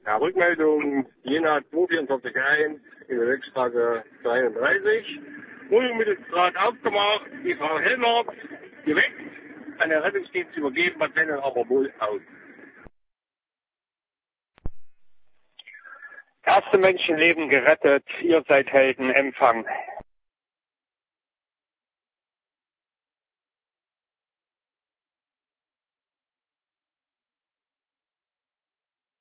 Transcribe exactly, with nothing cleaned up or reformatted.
Ja, Rückmeldung Jena zwei vier fünf eins in der Wegstraße dreiunddreißig. Unmittelbar aufgemacht, die Frau Helmer geweckt, an den Rettungsdienst übergeben, Patienten aber wohl aus. Erste Menschenleben gerettet, ihr seid Helden, Empfang.